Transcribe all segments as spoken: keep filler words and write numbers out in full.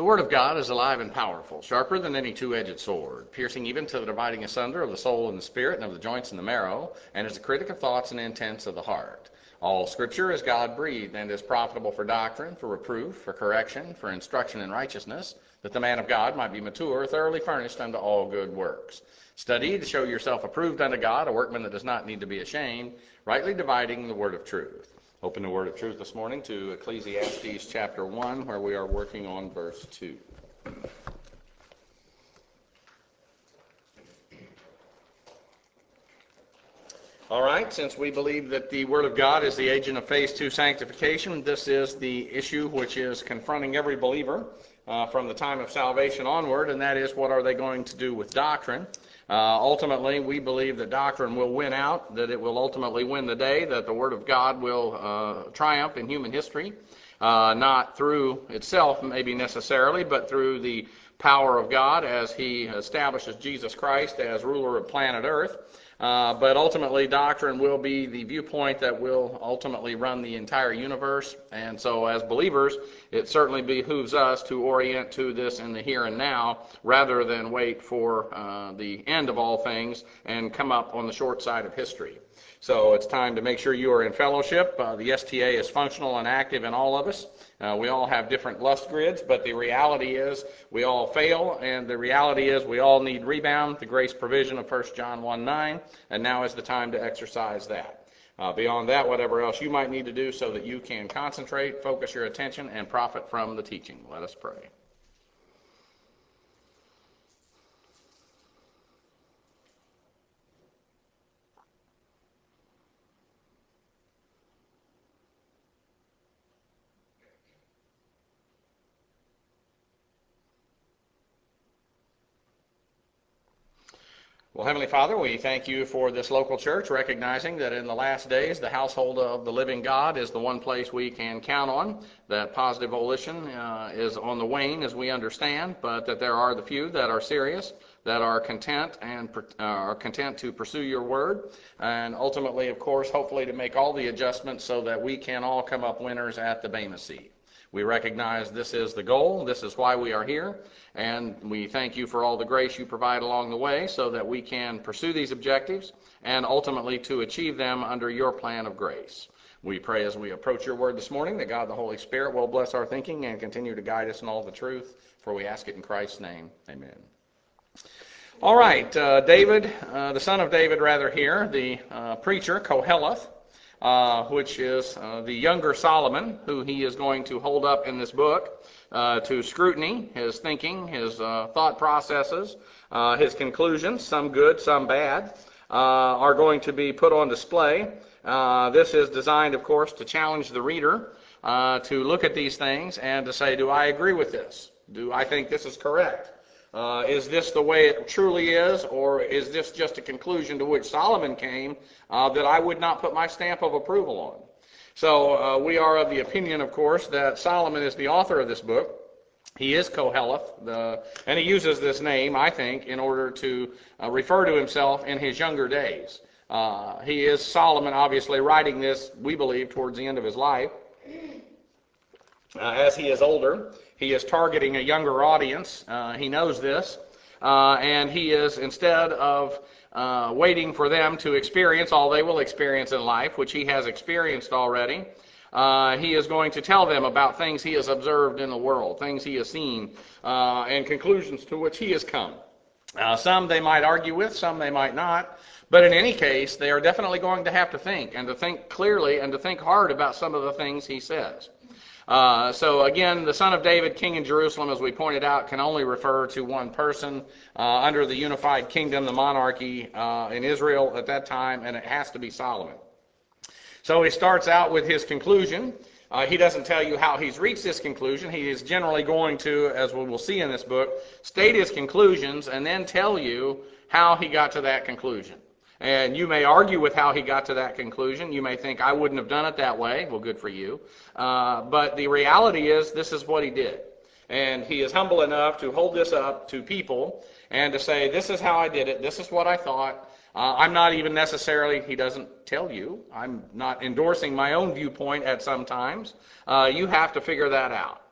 The Word of God is alive and powerful, sharper than any two-edged sword, piercing even to the dividing asunder of the soul and the spirit and of the joints and the marrow, and is a critic of thoughts and intents of the heart. All Scripture is God-breathed and is profitable for doctrine, for reproof, for correction, for instruction in righteousness, that the man of God might be mature, thoroughly furnished unto all good works. Study to show yourself approved unto God, a workman that does not need to be ashamed, rightly dividing the word of truth. Open the word of truth this morning to Ecclesiastes chapter one, where we are working on verse two. All right, since we believe that the Word of God is the agent of phase two sanctification, this is the issue which is confronting every believer uh, from the time of salvation onward, and that is, what are they going to do with doctrine? Uh, ultimately, we believe that doctrine will win out, that it will ultimately win the day, that the Word of God will uh, triumph in human history, uh, not through itself maybe necessarily, but through the power of God as He establishes Jesus Christ as ruler of planet Earth. Uh, but ultimately, doctrine will be the viewpoint that will ultimately run the entire universe. And so as believers, it certainly behooves us to orient to this in the here and now rather than wait for uh, the end of all things and come up on the short side of history. So it's time to make sure you are in fellowship. Uh, the S T A is functional and active in all of us. Uh, we all have different lust grids, but the reality is we all fail, and the reality is we all need rebound, the grace provision of First John one nine, and now is the time to exercise that. Uh, beyond that, whatever else you might need to do so that you can concentrate, focus your attention, and profit from the teaching. Let us pray. Well, Heavenly Father, we thank you for this local church, recognizing that in the last days the household of the living God is the one place we can count on, that positive volition uh, is on the wane as we understand, but that there are the few that are serious, that are content and uh, are content to pursue your word, and ultimately, of course, hopefully to make all the adjustments so that we can all come up winners at the Bema seat. We recognize this is the goal, this is why we are here, and we thank you for all the grace you provide along the way so that we can pursue these objectives and ultimately to achieve them under your plan of grace. We pray as we approach your word this morning that God the Holy Spirit will bless our thinking and continue to guide us in all the truth, for we ask it in Christ's name. Amen. All right, uh, David, uh, the son of David rather here, the uh, preacher, Koheleth, Uh, which is uh, the younger Solomon, who he is going to hold up in this book uh, to scrutiny, his thinking, his uh, thought processes, uh, his conclusions, some good, some bad, uh, are going to be put on display. Uh, this is designed, of course, to challenge the reader uh, to look at these things and to say, do I agree with this? Do I think this is correct? Uh, is this the way it truly is, or is this just a conclusion to which Solomon came uh, that I would not put my stamp of approval on? So uh, we are of the opinion, of course, that Solomon is the author of this book. He is Koheleth, the, and he uses this name, I think, in order to uh, refer to himself in his younger days. Uh, he is Solomon, obviously, writing this, we believe, towards the end of his life. Uh, as he is older, he is targeting a younger audience. Uh, he knows this. Uh, and he is, instead of uh, waiting for them to experience all they will experience in life, which he has experienced already, uh, he is going to tell them about things he has observed in the world, things he has seen, uh, and conclusions to which he has come. Uh, some they might argue with, some they might not. But in any case, they are definitely going to have to think, and to think clearly, and to think hard about some of the things he says. Uh, so again, the son of David, king in Jerusalem, as we pointed out, can only refer to one person uh, under the unified kingdom, the monarchy uh, in Israel at that time, and it has to be Solomon. So he starts out with his conclusion. Uh, he doesn't tell you how he's reached this conclusion. He is generally going to, as we will see in this book, state his conclusions and then tell you how he got to that conclusion. And you may argue with how he got to that conclusion. You may think, I wouldn't have done it that way. Well, good for you. Uh, but the reality is, this is what he did. And he is humble enough to hold this up to people and to say, this is how I did it. This is what I thought. Uh, I'm not even necessarily, he doesn't tell you, I'm not endorsing my own viewpoint at some times. Uh, you have to figure that out.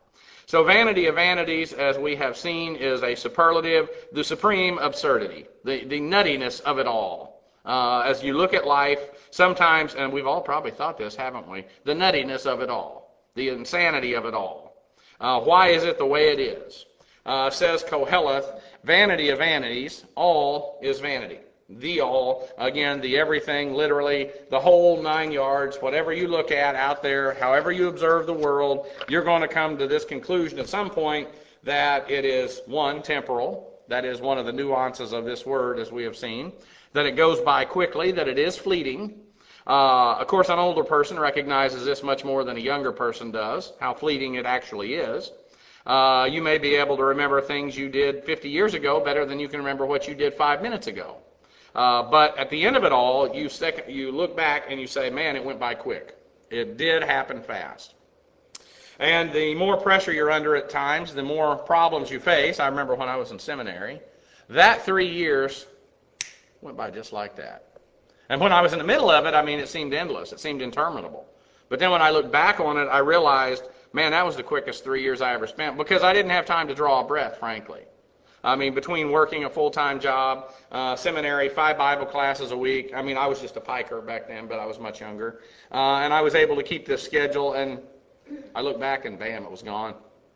So vanity of vanities, as we have seen, is a superlative, the supreme absurdity, the, the nuttiness of it all. Uh, as you look at life, sometimes, and we've all probably thought this, haven't we? The nuttiness of it all, the insanity of it all. Uh, why is it the way it is? Uh, says Koheleth, vanity of vanities, all is vanity. The all, again, the everything, literally, the whole nine yards, whatever you look at out there, however you observe the world, you're going to come to this conclusion at some point that it is, one, temporal. That is one of the nuances of this word, as we have seen. That it goes by quickly, that it is fleeting. Uh, of course, an older person recognizes this much more than a younger person does, how fleeting it actually is. Uh, you may be able to remember things you did fifty years ago better than you can remember what you did five minutes ago. Uh, but at the end of it all, you, sec- you look back and you say, man, it went by quick. It did happen fast. And the more pressure you're under at times, the more problems you face. I remember when I was in seminary, that three years went by just like that. And when I was in the middle of it, I mean, it seemed endless. It seemed interminable. But then when I looked back on it, I realized, man, that was the quickest three years I ever spent, because I didn't have time to draw a breath, frankly. I mean, between working a full-time job, uh, seminary, five Bible classes a week. I mean, I was just a piker back then, but I was much younger. Uh, and I was able to keep this schedule, and I look back and bam, it was gone.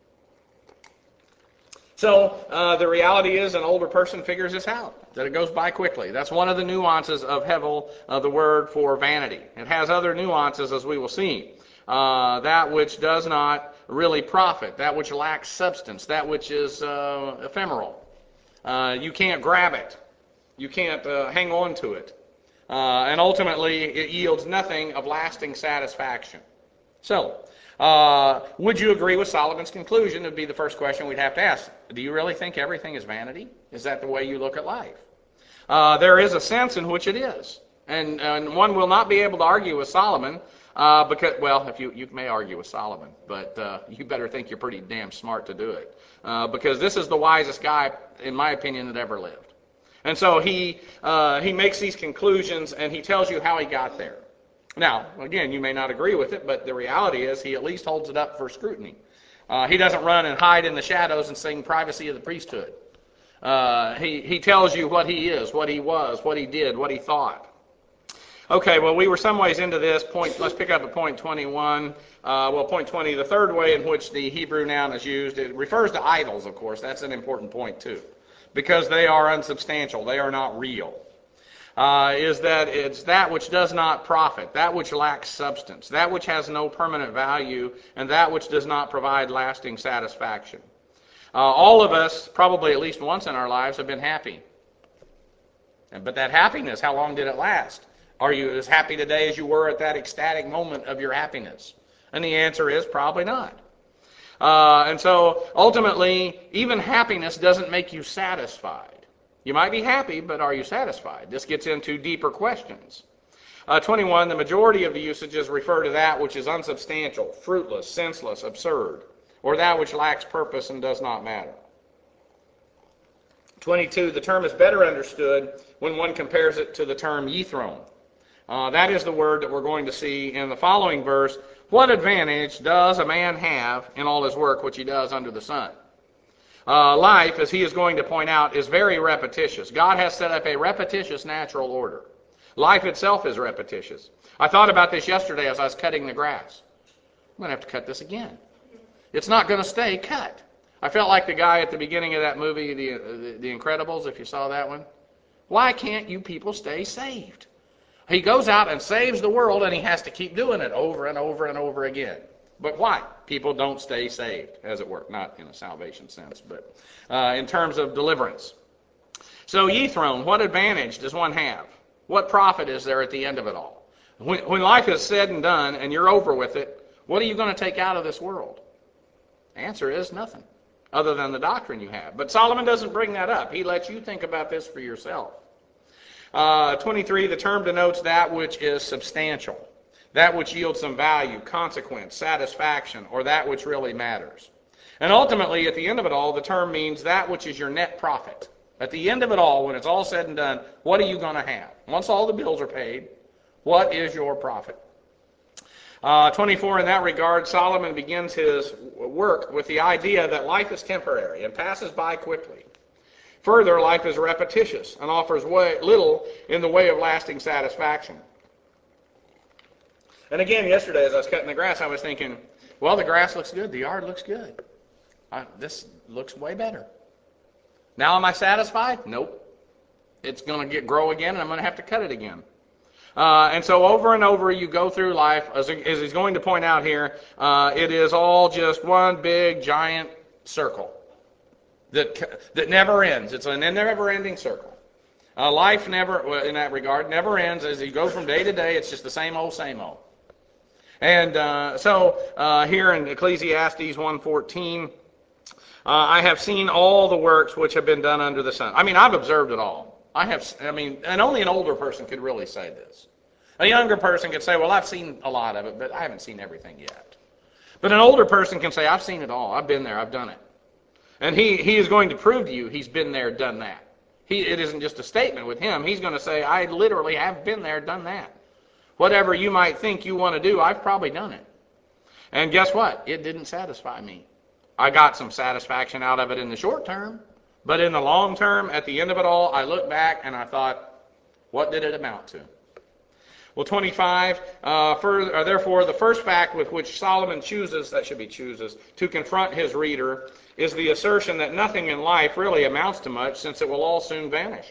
So uh, the reality is an older person figures this out, that it goes by quickly. That's one of the nuances of hevel, uh, the word for vanity. It has other nuances, as we will see. Uh, that which does not really profit, that which lacks substance, that which is uh, ephemeral. Uh, you can't grab it. You can't uh, hang on to it. Uh, and ultimately, it yields nothing of lasting satisfaction. So, uh, would you agree with Solomon's conclusion? Would be the first question we'd have to ask. Do you really think everything is vanity? Is that the way you look at life? Uh, there is a sense in which it is. And, and one will not be able to argue with Solomon, uh, because, well, if you, you may argue with Solomon, but uh, you better think you're pretty damn smart to do it. Uh, because this is the wisest guy, in my opinion, that ever lived. And so he, uh, he makes these conclusions, and he tells you how he got there. Now, again, you may not agree with it, but the reality is he at least holds it up for scrutiny. Uh, he doesn't run and hide in the shadows and sing privacy of the priesthood. Uh, he, he tells you what he is, what he was, what he did, what he thought. Okay, well, we were some ways into this point. Let's pick up at point twenty-one. Uh, well, point twenty, the third way in which the Hebrew noun is used, it refers to idols, of course. That's an important point, too, because they are unsubstantial. They are not real. Uh, is that it's that which does not profit, that which lacks substance, that which has no permanent value, and that which does not provide lasting satisfaction. Uh, all of us, probably at least once in our lives, have been happy. But that happiness, how long did it last? Are you as happy today as you were at that ecstatic moment of your happiness? And the answer is probably not. Uh, and so ultimately, even happiness doesn't make you satisfied. You might be happy, but are you satisfied? This gets into deeper questions. Uh, twenty-one, the majority of the usages refer to that which is unsubstantial, fruitless, senseless, absurd, or that which lacks purpose and does not matter. twenty-two, the term is better understood when one compares it to the term yithrone. Uh, that is the word that we're going to see in the following verse. What advantage does a man have in all his work which he does under the sun? Uh, life, as he is going to point out, is very repetitious. God has set up a repetitious natural order. Life itself is repetitious. I thought about this yesterday as I was cutting the grass. I'm going to have to cut this again. It's not going to stay cut. I felt like the guy at the beginning of that movie, the, the, the Incredibles, if you saw that one. Why can't you people stay saved? He goes out and saves the world, and he has to keep doing it over and over and over again. But why? People don't stay saved, as it were. Not in a salvation sense, but uh, in terms of deliverance. So yithrone, what advantage does one have? What profit is there at the end of it all? When, when life is said and done and you're over with it, what are you going to take out of this world? The answer is nothing, other than the doctrine you have. But Solomon doesn't bring that up. He lets you think about this for yourself. Uh, twenty-three, the term denotes that which is substantial, that which yields some value, consequence, satisfaction, or that which really matters. And ultimately, at the end of it all, the term means that which is your net profit. At the end of it all, when it's all said and done, what are you going to have? Once all the bills are paid, what is your profit? Uh, twenty-four, in that regard, Solomon begins his work with the idea that life is temporary and passes by quickly. Further, life is repetitious and offers way, little in the way of lasting satisfaction. And again, yesterday as I was cutting the grass, I was thinking, well, the grass looks good, the yard looks good. Uh, this looks way better. Now am I satisfied? Nope. It's going to get grow again, and I'm going to have to cut it again. Uh, and so over and over you go through life, as, as he's going to point out here, uh, it is all just one big giant circle that that never ends. It's a never-ending circle. Uh, life never, well, in that regard, never ends. As you go from day to day, it's just the same old, same old. And uh, so uh, here in Ecclesiastes one fourteen, uh, I have seen all the works which have been done under the sun. I mean, I've observed it all. I have, I mean, and only an older person could really say this. A younger person could say, well, I've seen a lot of it, but I haven't seen everything yet. But an older person can say, I've seen it all. I've been there. I've done it. And he, he is going to prove to you he's been there, done that. He, it isn't just a statement with him. He's going to say, I literally have been there, done that. Whatever you might think you want to do, I've probably done it. And guess what? It didn't satisfy me. I got some satisfaction out of it in the short term. But in the long term, at the end of it all, I look back and I thought, what did it amount to? Well, twenty-five, uh, further, uh, therefore, the first fact with which Solomon chooses, that should be chooses, to confront his reader is the assertion that nothing in life really amounts to much, since it will all soon vanish.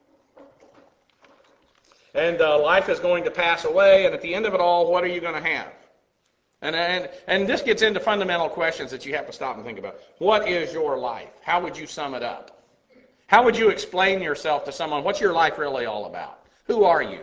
And uh, life is going to pass away, and at the end of it all, what are you going to have? And, and and this gets into fundamental questions that you have to stop and think about. What is your life? How would you sum it up? How would you explain yourself to someone? What's your life really all about? Who are you?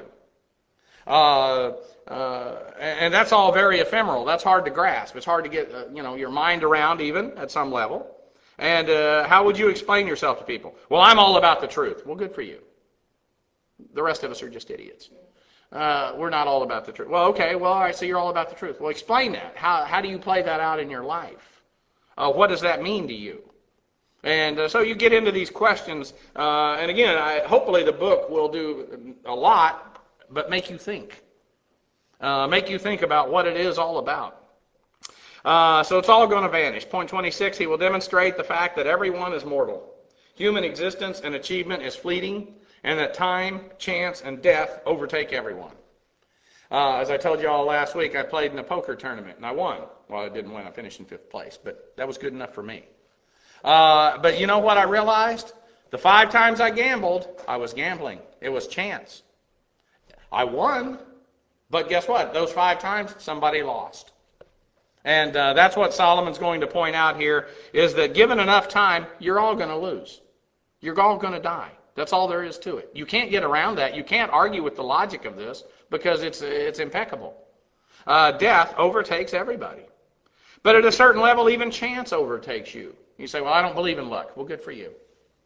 Uh, uh, and that's all very ephemeral. That's hard to grasp. It's hard to get uh, you know your mind around even at some level. And uh, how would you explain yourself to people? Well, I'm all about the truth. Well, good for you. The rest of us are just idiots. Uh, we're not all about the truth. Well, okay, well, all right, so you're all about the truth. Well, explain that. How how do you play that out in your life? Uh, what does that mean to you? And uh, so you get into these questions, uh, and again, I, hopefully the book will do a lot, but make you think. Uh, make you think about what it is all about. Uh, so it's all going to vanish. Point twenty-six, he will demonstrate the fact that everyone is mortal. Human existence and achievement is fleeting, and that time, chance, and death overtake everyone. Uh, as I told you all last week, I played in a poker tournament, and I won. Well, I didn't win. I finished in fifth place, but that was good enough for me. Uh, but you know what I realized? The five times I gambled, I was gambling. It was chance. I won, but guess what? Those five times, somebody lost. And uh, that's what Solomon's going to point out here, is that given enough time, you're all going to lose. You're all going to die. That's all there is to it. You can't get around that. You can't argue with the logic of this because it's it's impeccable. Uh, death overtakes everybody. But at a certain level, even chance overtakes you. You say, well, I don't believe in luck. Well, good for you.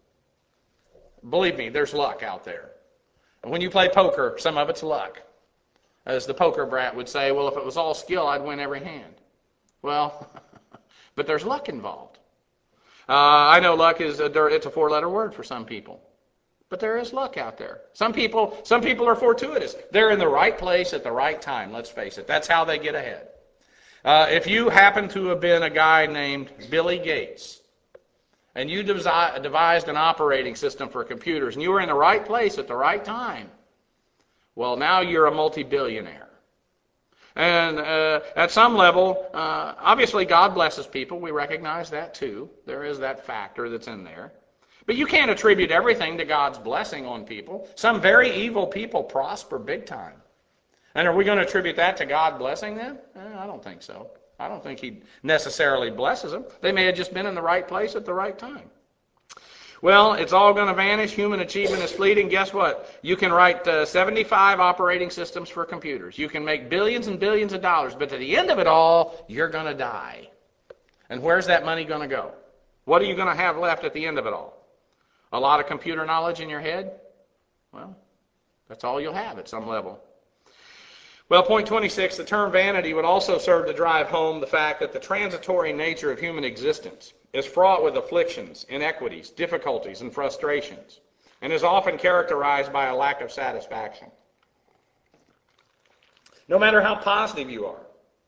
Believe me, there's luck out there. And when you play poker, some of it's luck. As the poker brat would say, well, if it was all skill, I'd win every hand. Well, but there's luck involved. Uh, I know luck is a, it's a four-letter word for some people. But there is luck out there. Some people, some people are fortuitous. They're in the right place at the right time, let's face it. That's how they get ahead. Uh, if you happen to have been a guy named Billy Gates, and you desi- devised an operating system for computers, and you were in the right place at the right time, well, now you're a multi-billionaire. And uh, at some level, uh, obviously God blesses people. We recognize that too. There is that factor that's in there. But you can't attribute everything to God's blessing on people. Some very evil people prosper big time. And are we going to attribute that to God blessing them? Eh, I don't think so. I don't think he necessarily blesses them. They may have just been in the right place at the right time. Well, it's all going to vanish. Human achievement is fleeting. Guess what? You can write uh, seventy-five operating systems for computers. You can make billions and billions of dollars. But at the end of it all, you're going to die. And where's that money going to go? What are you going to have left at the end of it all? A lot of computer knowledge in your head? Well, that's all you'll have at some level. Well, point twenty-six, the term vanity would also serve to drive home the fact that the transitory nature of human existence is fraught with afflictions, inequities, difficulties, and frustrations, and is often characterized by a lack of satisfaction. No matter how positive you are,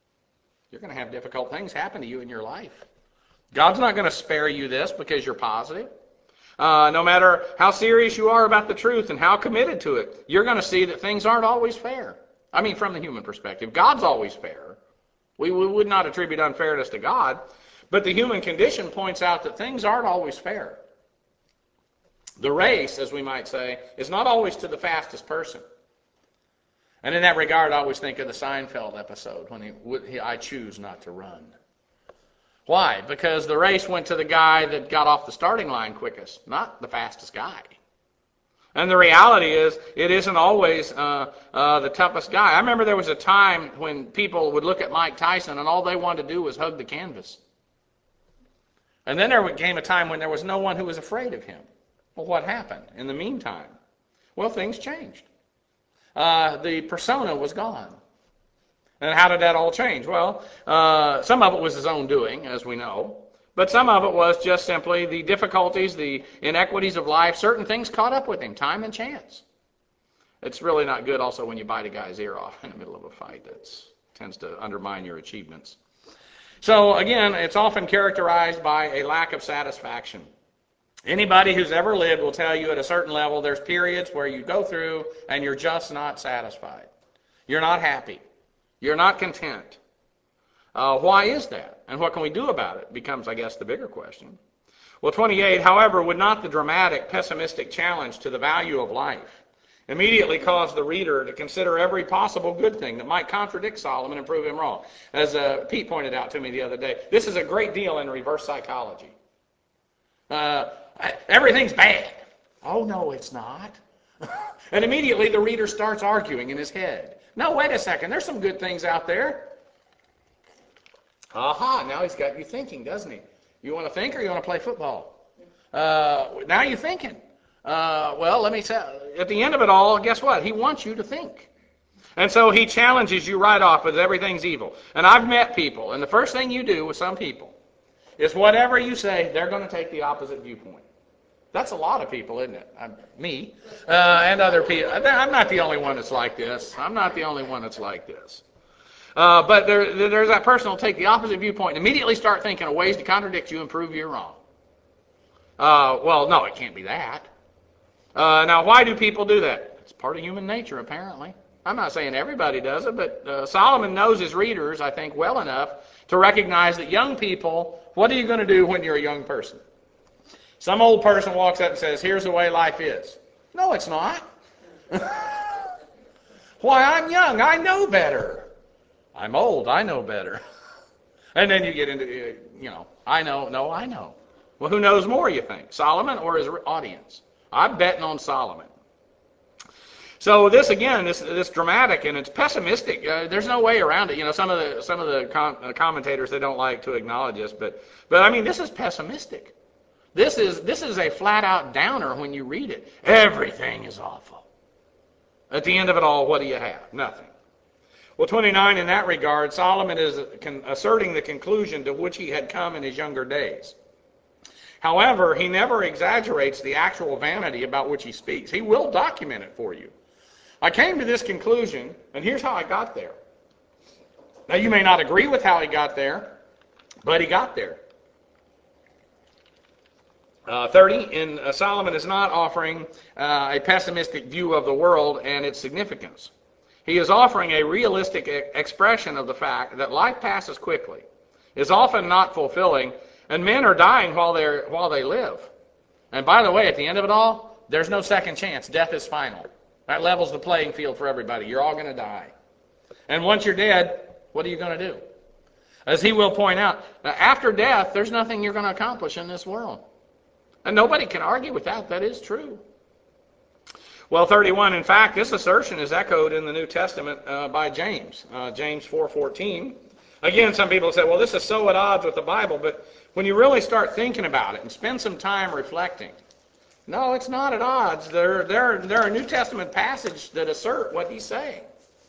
You're going to have difficult things happen to you in your life. God's not going to spare you this because you're positive. Uh, no matter how serious you are about the truth and how committed to it, you're going to see that things aren't always fair. I mean, from the human perspective, God's always fair. We, we would not attribute unfairness to God, but the human condition points out that things aren't always fair. The race, as we might say, is not always to the fastest person. And in that regard, I always think of the Seinfeld episode when he, he I choose not to run. Why? Because the race went to the guy that got off the starting line quickest, not the fastest guy. And the reality is, it isn't always uh, uh, the toughest guy. I remember there was a time when people would look at Mike Tyson and all they wanted to do was hug the canvas. And then there came a time when there was no one who was afraid of him. Well, what happened in the meantime? Well, things changed. Uh, the persona was gone. And how did that all change? Well, uh, some of it was his own doing, as we know. But some of it was just simply the difficulties, the inequities of life. Certain things caught up with him, time and chance. It's really not good also when you bite a guy's ear off in the middle of a fight. That tends to undermine your achievements. So again, it's often characterized by a lack of satisfaction. Anybody who's ever lived will tell you at a certain level there's periods where you go through and you're just not satisfied. You're not happy. You're not content. Uh, why is that? And what can we do about it becomes, I guess, the bigger question. Well, twenty-eight, however, would not the dramatic, pessimistic challenge to the value of life immediately cause the reader to consider every possible good thing that might contradict Solomon and prove him wrong? As uh, Pete pointed out to me the other day, this is a great deal in reverse psychology. Uh, everything's bad. Oh, no, it's not. And immediately the reader starts arguing in his head. No, wait a second. There's some good things out there. Aha, now he's got you thinking, doesn't he? You want to think or you want to play football? Uh, now you're thinking. Uh, well, let me say, at the end of it all, guess what? He wants you to think. And so he challenges you right off with everything's evil. And I've met people, and the first thing you do with some people is whatever you say, they're going to take the opposite viewpoint. That's a lot of people, isn't it? I'm, me uh, and other people. I'm not the only one that's like this. I'm not the only one that's like this. Uh, but there, there's that person who'll take the opposite viewpoint and immediately start thinking of ways to contradict you and prove you're wrong. Uh, well, no, it can't be that. Uh, now, why do people do that? It's part of human nature, apparently. I'm not saying everybody does it, but uh, Solomon knows his readers, I think, well enough to recognize that young people, what are you going to do when you're a young person? Some old person walks up and says, here's the way life is. No, it's not. Why, I'm young. I know better. I'm old. I know better. And then you get into, you know, I know. No, I know. Well, who knows more, you think? Solomon or his audience? I'm betting on Solomon. So this, again, this this dramatic and it's pessimistic. Uh, there's no way around it. You know, some of the some of the com- uh, commentators, they don't like to acknowledge this, but but I mean, this is pessimistic. This is this is a flat-out downer when you read it. Everything is awful. At the end of it all, what do you have? Nothing. Well, twenty-nine, in that regard, Solomon is asserting the conclusion to which he had come in his younger days. However, he never exaggerates the actual vanity about which he speaks. He will document it for you. I came to this conclusion, and here's how I got there. Now, you may not agree with how he got there, but he got there. Uh, thirty, in uh, Solomon is not offering uh, a pessimistic view of the world and its significance. He is offering a realistic e- expression of the fact that life passes quickly, is often not fulfilling, and men are dying while they while they live. And by the way, at the end of it all, there's no second chance. Death is final. That levels the playing field for everybody. You're all going to die. And once you're dead, what are you going to do? As he will point out, after death, there's nothing you're going to accomplish in this world. And nobody can argue with that. That is true. Well, thirty-one, in fact, this assertion is echoed in the New Testament uh, by James, uh, James four fourteen. Again, some people say, well, this is so at odds with the Bible, but when you really start thinking about it and spend some time reflecting, no, it's not at odds. There, there, there are New Testament passages that assert what he's saying.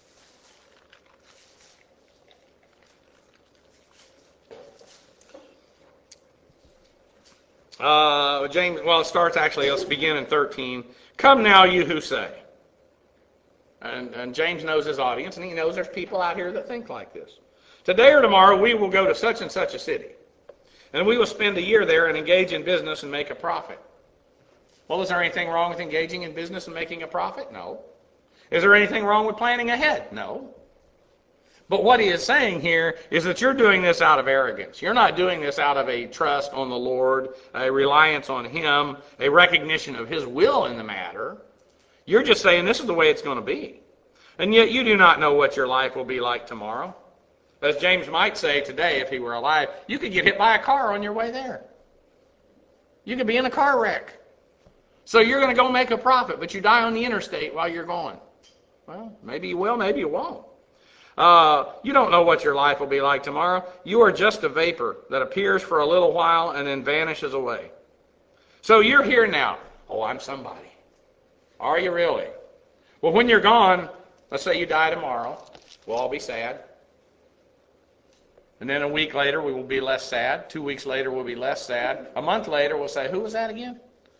Uh, James, well, it starts actually, let's begin in thirteen. Come now, you who say. And, and James knows his audience, and he knows there's people out here that think like this. Today or tomorrow we will go to such and such a city, and we will spend a year there and engage in business and make a profit. Well, is there anything wrong with engaging in business and making a profit? No. Is there anything wrong with planning ahead? No. But what he is saying here is that you're doing this out of arrogance. You're not doing this out of a trust on the Lord, a reliance on Him, a recognition of His will in the matter. You're just saying this is the way it's going to be. And yet you do not know what your life will be like tomorrow. As James might say today if he were alive, you could get hit by a car on your way there. You could be in a car wreck. So you're going to go make a profit, but you die on the interstate while you're going. Well, maybe you will, maybe you won't. Uh, you don't know what your life will be like tomorrow. You are just a vapor that appears for a little while and then vanishes away. So you're here now. Oh, I'm somebody. Are you really? Well, when you're gone, let's say you die tomorrow, we'll all be sad. And then a week later, we will be less sad. Two weeks later, we'll be less sad. A month later, we'll say, who was that again?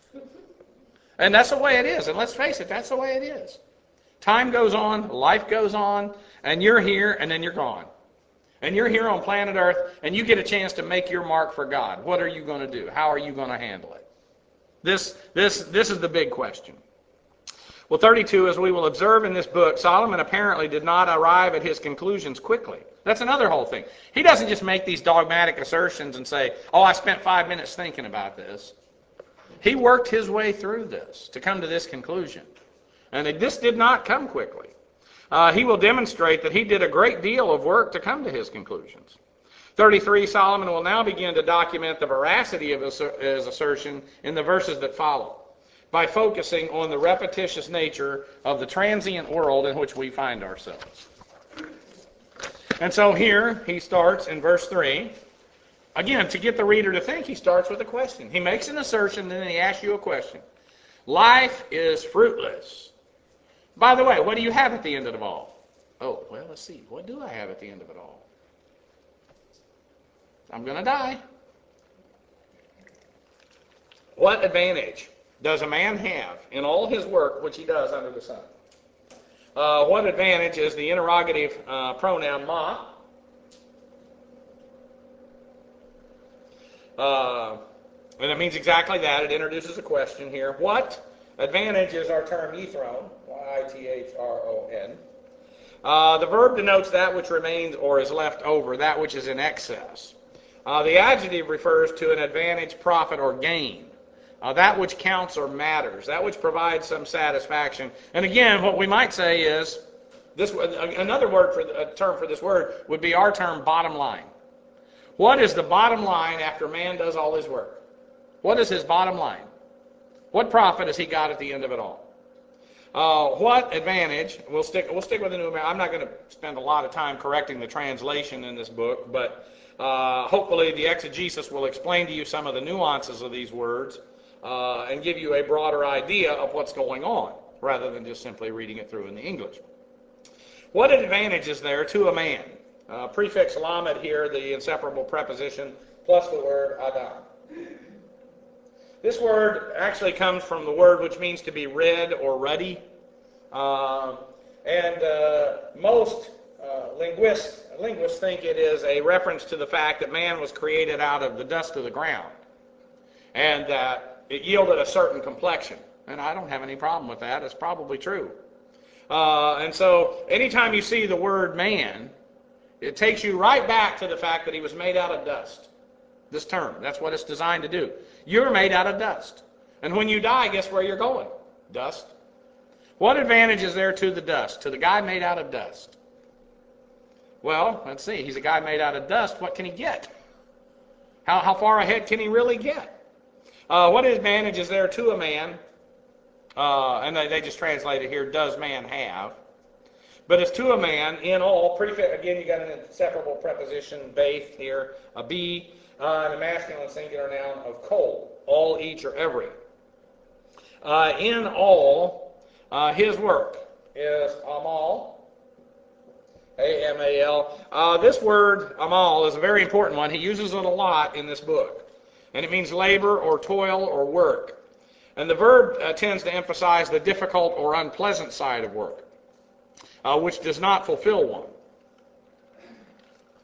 And that's the way it is. And let's face it, that's the way it is. Time goes on, life goes on, and you're here, and then you're gone. And you're here on planet Earth, and you get a chance to make your mark for God. What are you going to do? How are you going to handle it? This, this, this is the big question. Well, thirty-two, as we will observe in this book, Solomon apparently did not arrive at his conclusions quickly. That's another whole thing. He doesn't just make these dogmatic assertions and say, oh, I spent five minutes thinking about this. He worked his way through this to come to this conclusion. And this did not come quickly. Uh, he will demonstrate that he did a great deal of work to come to his conclusions. thirty-three, Solomon will now begin to document the veracity of his, his assertion in the verses that follow, by focusing on the repetitious nature of the transient world in which we find ourselves. And so here he starts in verse three. Again, to get the reader to think, he starts with a question. He makes an assertion, and then he asks you a question. Life is fruitless. By the way, what do you have at the end of it all? Oh, well, let's see. What do I have at the end of it all? I'm going to die. What advantage does a man have in all his work which he does under the sun? Uh, what advantage is the interrogative uh, pronoun ma? Uh, and it means exactly that. It introduces a question here. What advantage is our term yithron? Y I T H R O N. Uh, the verb denotes that which remains or is left over, that which is in excess. Uh, the adjective refers to an advantage, profit, or gain. Uh, that which counts or matters, that which provides some satisfaction. And again, what we might say is, this another word for a term for this word would be our term bottom line. What is the bottom line after man does all his work? What is his bottom line? What profit has he got at the end of it all? Uh, what advantage? We'll stick. We'll stick with the New American. I'm not going to spend a lot of time correcting the translation in this book, but uh, hopefully the exegesis will explain to you some of the nuances of these words. Uh, and give you a broader idea of what's going on, rather than just simply reading it through in the English. What advantage is there to a man? Uh, prefix lamed here, the inseparable preposition, plus the word adam. This word actually comes from the word which means to be red or ruddy. Uh, and uh, most uh, linguists, linguists think it is a reference to the fact that man was created out of the dust of the ground, and that it yielded a certain complexion. And I don't have any problem with that. It's probably true. Uh, and so anytime you see the word man, it takes you right back to the fact that he was made out of dust. This term, that's what it's designed to do. You're made out of dust. And when you die, guess where you're going? Dust. What advantage is there to the dust, to the guy made out of dust? Well, let's see. He's a guy made out of dust. What can he get? How, how far ahead can he really get? Uh, what advantage is there to a man? Uh, and they, they just translate it here, does man have? But it's to a man in all, prefix, again, you got an inseparable preposition, baith here, a be, uh, and a masculine singular noun of kol, all, each, or every. Uh, in all, uh, his work is amal, A M A L. Uh, this word, amal, is a very important one. He uses it a lot in this book. And it means labor or toil or work. And the verb uh, tends to emphasize the difficult or unpleasant side of work, uh, which does not fulfill one.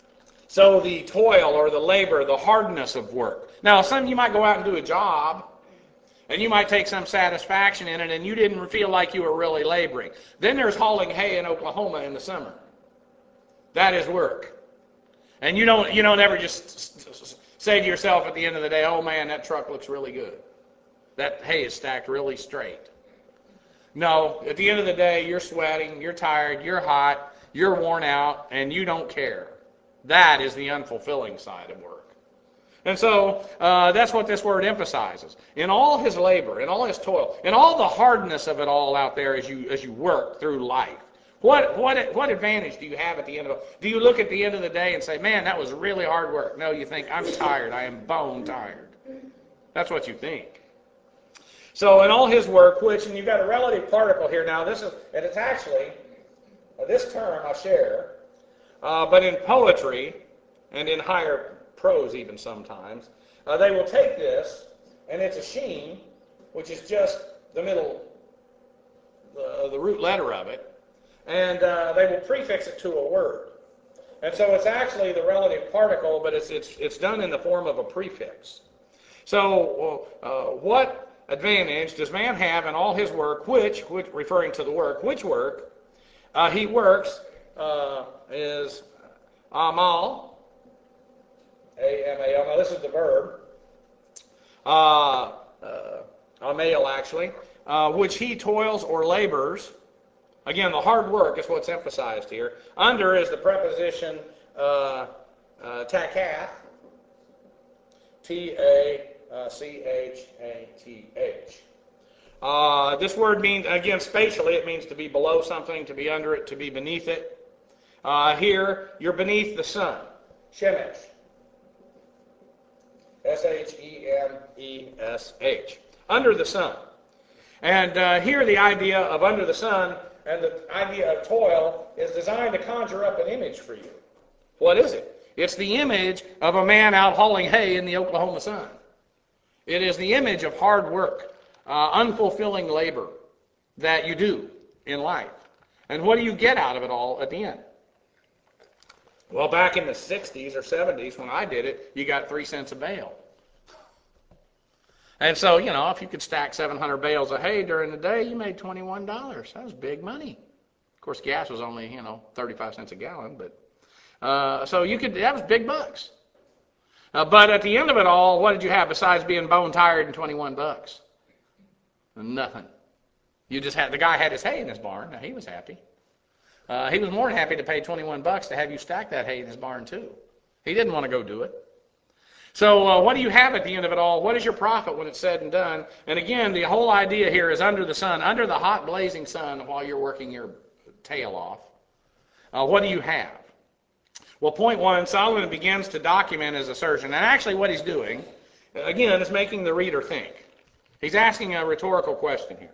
So the toil or the labor, the hardness of work. Now, some of you might go out and do a job, and you might take some satisfaction in it, and you didn't feel like you were really laboring. Then there's hauling hay in Oklahoma in the summer. That is work. And you don't you don't ever just say to yourself at the end of the day, oh man, that truck looks really good. That hay is stacked really straight. No, at the end of the day, you're sweating, you're tired, you're hot, you're worn out, and you don't care. That is the unfulfilling side of work. And so uh, that's what this word emphasizes. In all his labor, in all his toil, in all the hardness of it all out there as you as you work through life, what what what advantage do you have at the end of it? Do you look at the end of the day and say, man, that was really hard work? No, you think, I'm tired. I am bone tired. That's what you think. So in all his work, which, and you've got a relative particle here now, this is, and it's actually, uh, this term I share, uh, but in poetry and in higher prose even sometimes, uh, they will take this, and it's a sheen, which is just the middle, the, the root letter of it, and uh, they will prefix it to a word. And so it's actually the relative particle, but it's it's it's done in the form of a prefix. So uh, what advantage does man have in all his work, which, which referring to the work, which work uh, he works uh, is amal, A M A L. Now this is the verb, uh, uh, amal actually, uh, which he toils or labors. Again, the hard work is what's emphasized here. Under is the preposition uh, uh, takath, T A C H A T H. Uh, this word means, again, spatially, it means to be below something, to be under it, to be beneath it. Uh, here, you're beneath the sun. Shemesh. S H E M E S H. Under the sun. And uh, here the idea of under the sun and the idea of toil is designed to conjure up an image for you. What is it? It's the image of a man out hauling hay in the Oklahoma sun. It is the image of hard work, uh, unfulfilling labor that you do in life. And what do you get out of it all at the end? Well, back in the sixties or seventies when I did it, you got three cents a bale. And so, you know, if you could stack seven hundred bales of hay during the day, you made twenty-one dollars. That was big money. Of course, gas was only, you know, thirty-five cents a gallon, but uh, so you could, that was big bucks. Uh, but at the end of it all, what did you have besides being bone tired and twenty-one bucks? Nothing. You just had, the guy had his hay in his barn. Now, he was happy. Uh, he was more than happy to pay twenty-one bucks to have you stack that hay in his barn too. He didn't want to go do it. So uh, what do you have at the end of it all? What is your profit when it's said and done? And again, the whole idea here is under the sun, under the hot blazing sun while you're working your tail off. Uh, what do you have? Well, point one, Solomon begins to document his assertion. And actually what he's doing, again, is making the reader think. He's asking a rhetorical question here.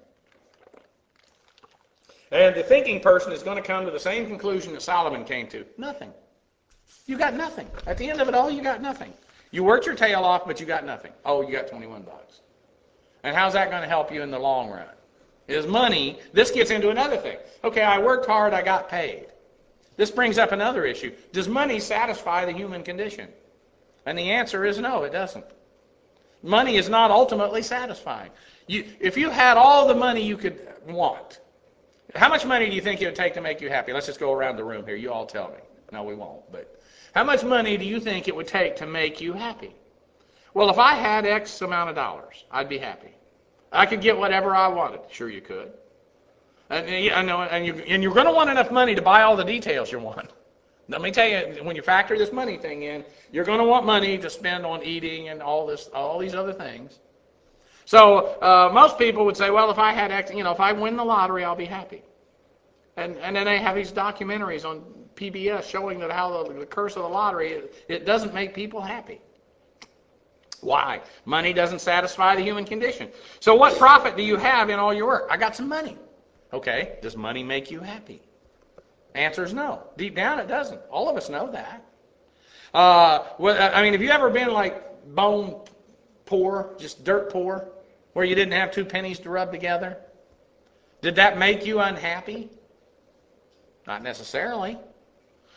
And the thinking person is going to come to the same conclusion that Solomon came to. Nothing. You got nothing. At the end of it all, you got nothing. You worked your tail off, but you got nothing. Oh, you got twenty-one bucks. And how's that going to help you in the long run? Is money, this gets into another thing. Okay, I worked hard, I got paid. This brings up another issue. Does money satisfy the human condition? And the answer is no, it doesn't. Money is not ultimately satisfying. You, if you had all the money you could want, how much money do you think it would take to make you happy? Let's just go around the room here. You all tell me. No, we won't, but how much money do you think it would take to make you happy? Well, if I had X amount of dollars, I'd be happy. I could get whatever I wanted. Sure you could. And, I know, and, you, and you're going to want enough money to buy all the details you want. Let me tell you, when you factor this money thing in, you're going to want money to spend on eating and all this, all these other things. So uh, most people would say, well, if I had X, you know, if I win the lottery, I'll be happy. And and then they have these documentaries on P B S showing that how the, the curse of the lottery, it, it doesn't make people happy. Why? Money doesn't satisfy the human condition. So what profit do you have in all your work? I got some money. Okay, does money make you happy? Answer is no. Deep down it doesn't. All of us know that. Uh, well, I mean, have you ever been like bone poor, just dirt poor, where you didn't have two pennies to rub together? Did that make you unhappy? Not necessarily.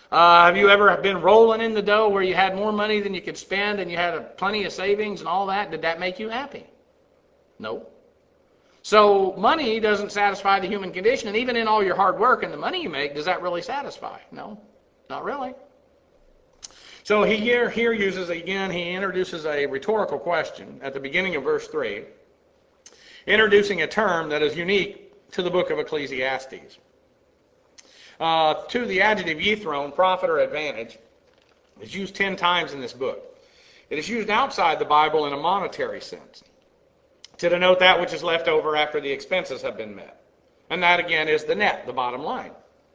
Uh, have you ever been rolling in the dough where you had more money than you could spend and you had a, plenty of savings and all that? Did that make you happy? No. So money doesn't satisfy the human condition, and even in all your hard work and the money you make, does that really satisfy? No, not really. So he here, here uses, again, he introduces a rhetorical question at the beginning of verse three, introducing a term that is unique to the book of Ecclesiastes. Uh, to the adjective yithron, profit or advantage, is used ten times in this book. It is used outside the Bible in a monetary sense, to denote that which is left over after the expenses have been met. And that, again, is the net, the bottom line.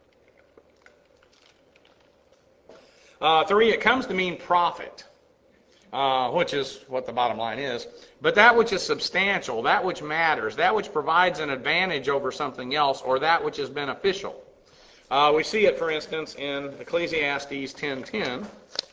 Uh, three, it comes to mean profit, uh, which is what the bottom line is. But that which is substantial, that which matters, that which provides an advantage over something else, or that which is beneficial. Uh, we see it, for instance, in Ecclesiastes ten ten.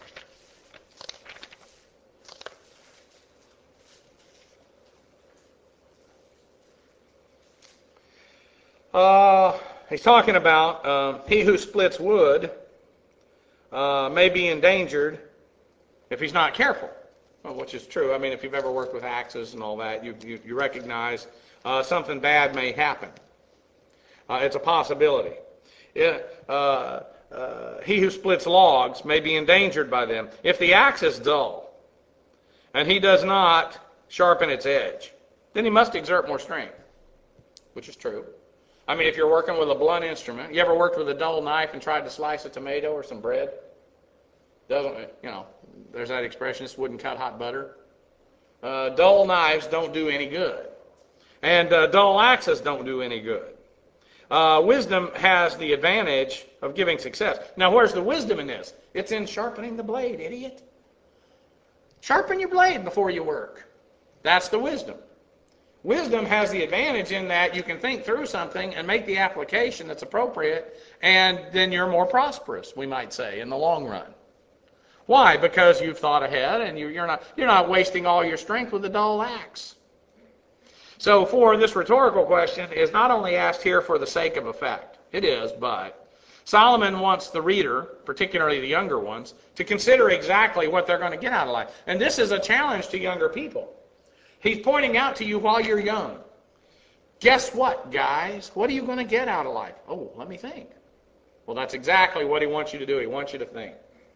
Uh, he's talking about uh, he who splits wood uh, may be endangered if he's not careful, well, which is true. I mean, if you've ever worked with axes and all that, you, you, you recognize uh, something bad may happen. Uh, it's a possibility. It, uh, uh, he who splits logs may be endangered by them. If the axe is dull and he does not sharpen its edge, then he must exert more strength, which is true. I mean, if you're working with a blunt instrument, you ever worked with a dull knife and tried to slice a tomato or some bread? Doesn't, you know, there's that expression, this wouldn't cut hot butter. Uh, dull knives don't do any good. And uh, dull axes don't do any good. Uh, wisdom has the advantage of giving success. Now, where's the wisdom in this? It's in sharpening the blade, idiot. Sharpen your blade before you work. That's the wisdom. Wisdom has the advantage in that you can think through something and make the application that's appropriate, and then you're more prosperous, we might say, in the long run. Why? Because you've thought ahead, and you're not, you're not wasting all your strength with a dull axe. So for this rhetorical question is not only asked here for the sake of effect. It is, but Solomon wants the reader, particularly the younger ones, to consider exactly what they're going to get out of life. And this is a challenge to younger people. He's pointing out to you while you're young. Guess what, guys? What are you going to get out of life? Oh, let me think. Well, that's exactly what he wants you to do. He wants you to think.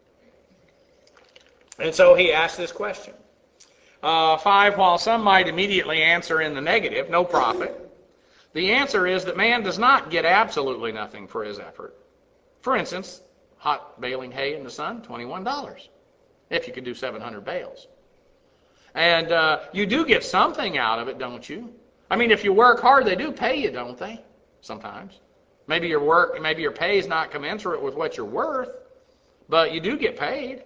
And so he asks this question. Uh, five, while some might immediately answer in the negative, no profit, the answer is that man does not get absolutely nothing for his effort. For instance, hot baling hay in the sun, twenty-one dollars, if you could do seven hundred bales. And uh, you do get something out of it, don't you? I mean, if you work hard, they do pay you, don't they? Sometimes. Maybe your work, maybe your pay is not commensurate with what you're worth, but you do get paid.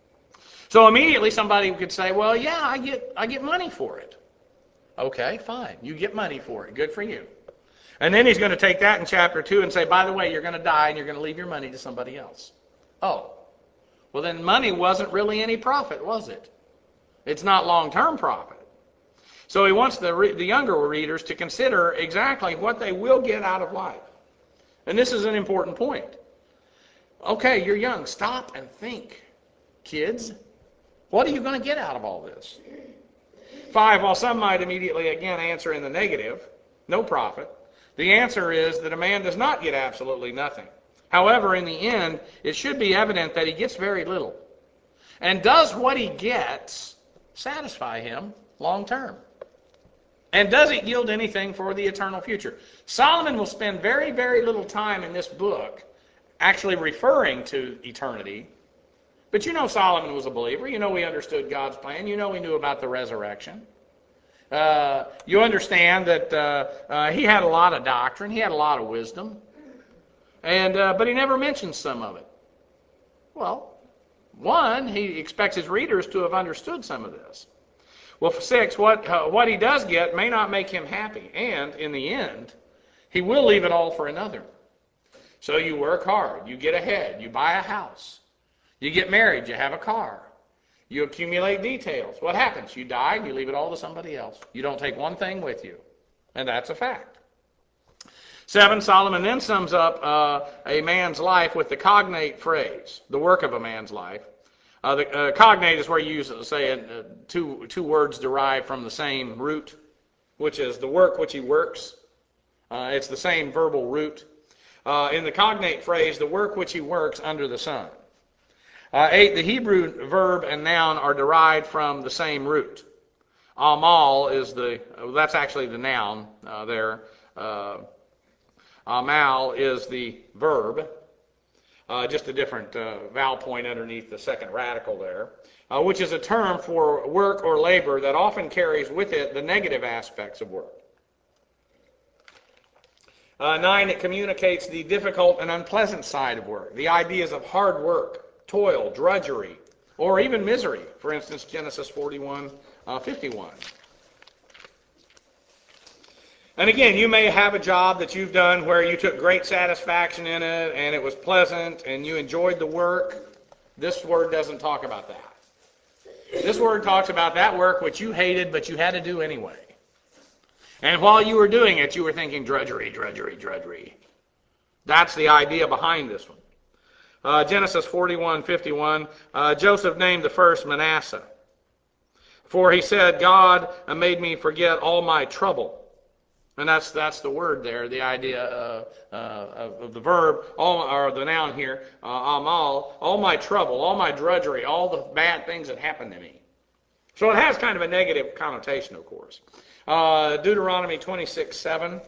So immediately somebody could say, well, yeah, I get I get money for it. Okay, fine. You get money for it. Good for you. And then he's going to take that in chapter two and say, by the way, you're going to die and you're going to leave your money to somebody else. Oh, well then money wasn't really any profit, was it? It's not long-term profit. So he wants the, re- the younger readers to consider exactly what they will get out of life. And this is an important point. Okay, you're young. Stop and think, kids. What are you going to get out of all this? Five, while some might immediately again answer in the negative, no profit, the answer is that a man does not get absolutely nothing. However, in the end, it should be evident that he gets very little. And does what he gets satisfy him long term? And does it yield anything for the eternal future? Solomon will spend very, very little time in this book actually referring to eternity. But you know Solomon was a believer. You know he understood God's plan. You know he knew about the resurrection. Uh, you understand that uh, uh, he had a lot of doctrine. He had a lot of wisdom. And uh, but he never mentions some of it. Well, one, he expects his readers to have understood some of this. Well, for six, what, uh, what he does get may not make him happy. And in the end, he will leave it all for another. So you work hard. You get ahead. You buy a house. You get married, you have a car. You accumulate details. What happens? You die and you leave it all to somebody else. You don't take one thing with you. And that's a fact. Seven, Solomon then sums up uh, a man's life with the cognate phrase, the work of a man's life. Uh, the uh, cognate is where you use, say, uh, two two words derived from the same root, which is the work which he works. Uh, it's the same verbal root. Uh, in the cognate phrase, the work which he works under the sun. Uh, eight, the Hebrew verb and noun are derived from the same root. Amal is the, uh, that's actually the noun uh, there. Uh, amal is the verb. Uh, just a different uh, vowel point underneath the second radical there, uh, which is a term for work or labor that often carries with it the negative aspects of work. Uh, nine, it communicates the difficult and unpleasant side of work, the ideas of hard work, toil, drudgery, or even misery. For instance, Genesis forty-one, fifty-one. And again, you may have a job that you've done where you took great satisfaction in it and it was pleasant and you enjoyed the work. This word doesn't talk about that. This word talks about that work which you hated but you had to do anyway. And while you were doing it, you were thinking drudgery, drudgery, drudgery. That's the idea behind this one. Uh, Genesis forty-one, fifty-one, uh, Joseph named the first Manasseh. For he said, God made me forget all my trouble. And that's that's the word there, the idea uh, uh, of, of the verb, all, or the noun here, uh, amal, all my trouble, all my drudgery, all the bad things that happened to me. So it has kind of a negative connotation, of course. Uh, Deuteronomy twenty-six, seven.